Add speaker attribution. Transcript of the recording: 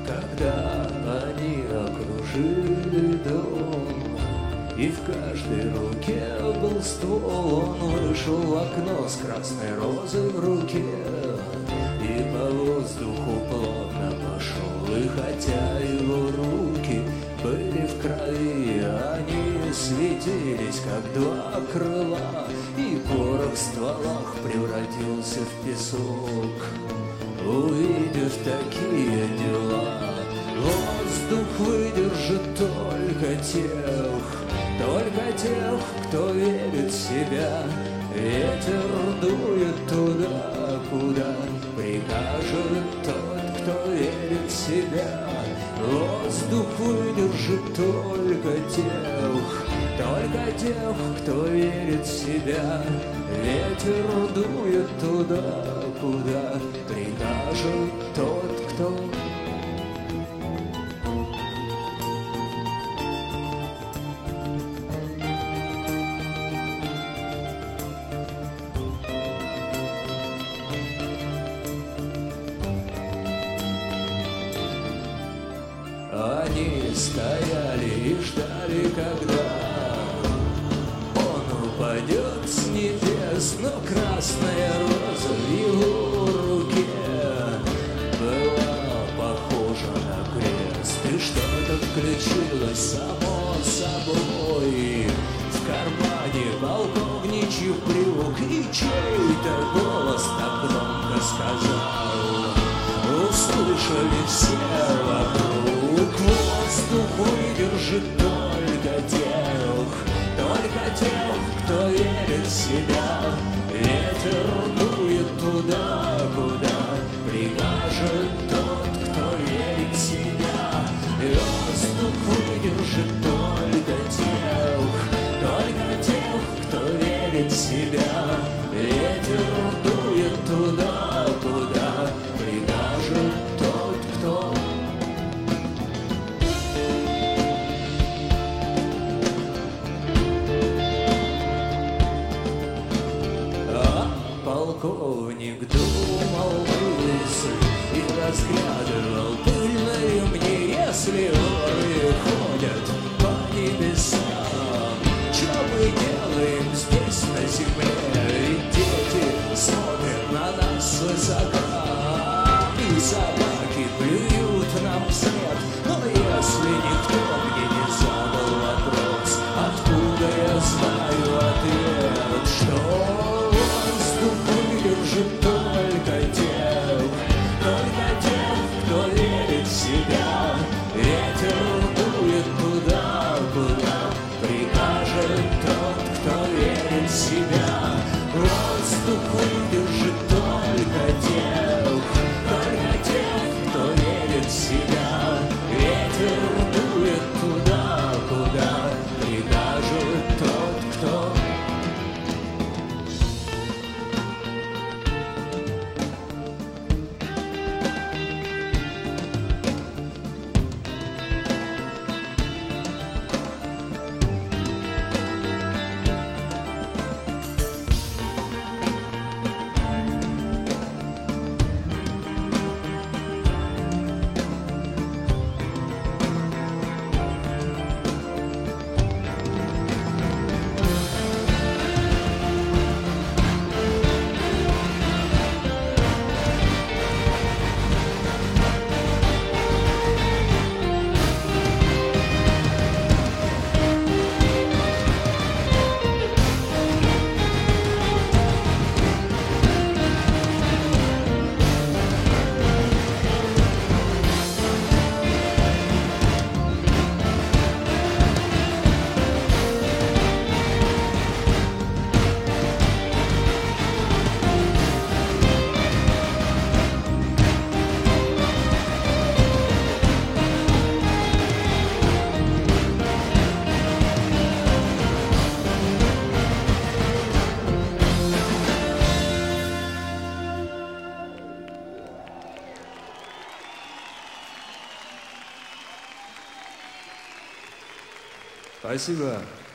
Speaker 1: когда они окружили дом, и в каждой руке был ствол. Он вышел в окно с красной розой в руке и по воздуху плавно пошел. И хотя его руки были в крови, они светились, как два крыла, и порох в стволах превратился в песок. Увидев такие дела, воздух выдержит только тех, кто верит в себя. Ветер дует туда, куда прикажет тот, кто верит в себя. Воздух выдержит только тех, кто верит в себя. Ветер дует туда, куда прикажет тот, кто... Они стояли и ждали, когда он упадет с небес, но красная роза в его руке была похожа на крест, и что-то включилось само собой в кармане полковничьих брюк, и чей-то голос так громко сказал, услышали все вокруг. Воздух выдержит только тех, кто верит в себя. Ветер дует туда, куда прикажет тот, кто верит в себя. Воздух выдержит только тех, кто верит в себя. Ветер дует туда, куда прикажет тот, кто... Полковник думал мысль и разглядывал пыль на ремне. Если воры ходят по небесам, что мы делаем здесь на земле? Ведь дети смотрят на нас свысока, и собаки плюют нам вслед. Но если никто мне не задал вопрос, откуда я знаю ответ, что выдержит только тех, кто верит в себя. Ветер дует туда, куда прикажет тот, кто верит в себя. Воздух выдержит только тех, кто верит в себя. Ветер дует туда, куда прикажет тот, кто...
Speaker 2: Спасибо.